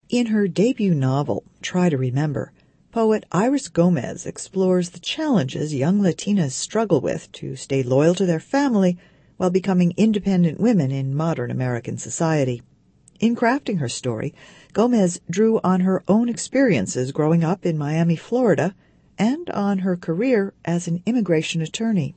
In her debut novel, Try to Remember, poet Iris Gomez explores the challenges young Latinas struggle with to stay loyal to their family while becoming independent women in modern American society. In crafting her story, Gomez drew on her own experiences growing up in Miami, Florida, and on her career as an immigration attorney.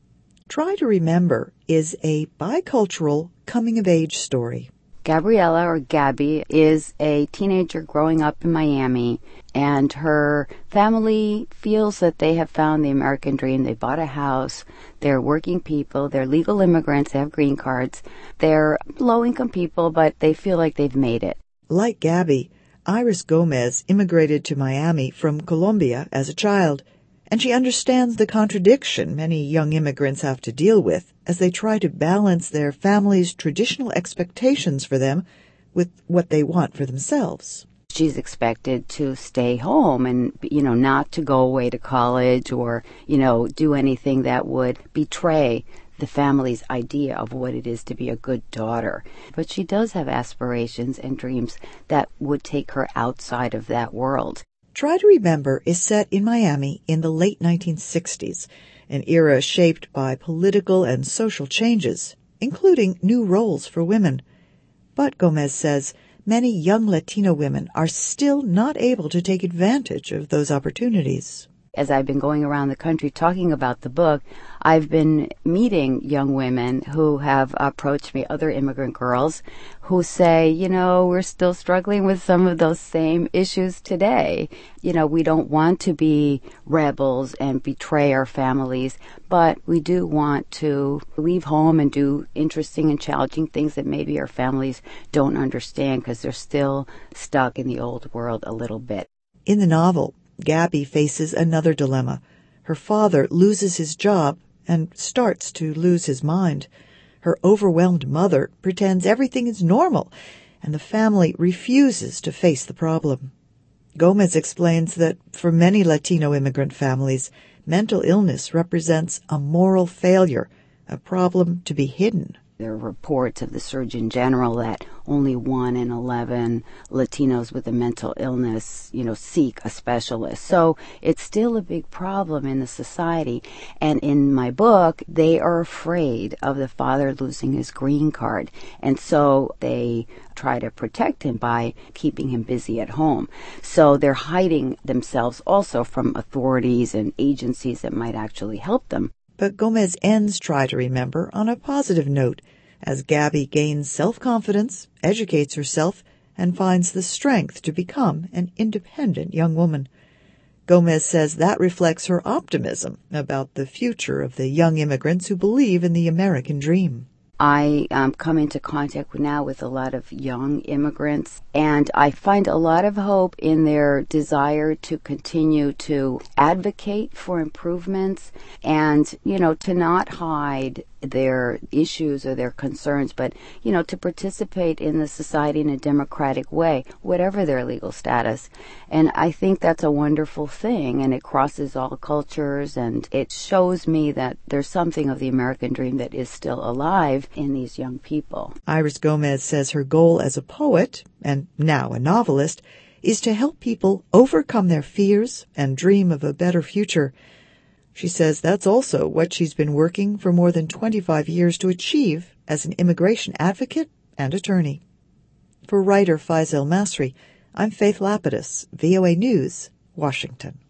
Try to Remember is a bicultural coming-of-age story. Gabriella, or Gabby, is a teenager growing up in Miami, and her family feels that they have found the American dream. They bought a house. They're working people. They're legal immigrants. They have green cards. They're low-income people, but they feel like they've made it. Like Gabby, Iris Gomez immigrated to Miami from Colombia as a child, and she understands the contradiction many young immigrants have to deal with as they try to balance their family's traditional expectations for them with what they want for themselves. She's expected to stay home and, not to go away to college or, do anything that would betray the family's idea of what it is to be a good daughter. But she does have aspirations and dreams that would take her outside of that world. Try to Remember is set in Miami in the late 1960s, an era shaped by political and social changes, including new roles for women. But Gomez says many young Latino women are still not able to take advantage of those opportunities. As I've been going around the country talking about the book, I've been meeting young women who have approached me, other immigrant girls, who say, we're still struggling with some of those same issues today. We don't want to be rebels and betray our families, but we do want to leave home and do interesting and challenging things that maybe our families don't understand because they're still stuck in the old world a little bit. In the novel, Gabby faces another dilemma. Her father loses his job and starts to lose his mind. Her overwhelmed mother pretends everything is normal, and the family refuses to face the problem. Gomez explains that for many Latino immigrant families, mental illness represents a moral failure, a problem to be hidden. There are reports of the Surgeon General that only 1 in 11 Latinos with a mental illness, seek a specialist. So it's still a big problem in the society. And in my book, they are afraid of the father losing his green card. And so they try to protect him by keeping him busy at home. So they're hiding themselves also from authorities and agencies that might actually help them. But Gomez ends Try to Remember on a positive note, as Gabby gains self-confidence, educates herself, and finds the strength to become an independent young woman. Gomez says that reflects her optimism about the future of the young immigrants who believe in the American dream. I come into contact now with a lot of young immigrants, and I find a lot of hope in their desire to continue to advocate for improvements and, to not hide their issues or their concerns, but, to participate in the society in a democratic way, whatever their legal status. And I think that's a wonderful thing, and it crosses all cultures, and it shows me that there's something of the American dream that is still alive in these young people. Iris Gomez says her goal as a poet, and now a novelist, is to help people overcome their fears and dream of a better future. She says that's also what she's been working for more than 25 years to achieve as an immigration advocate and attorney. For writer Faisal Masri, I'm Faith Lapidus, VOA News, Washington.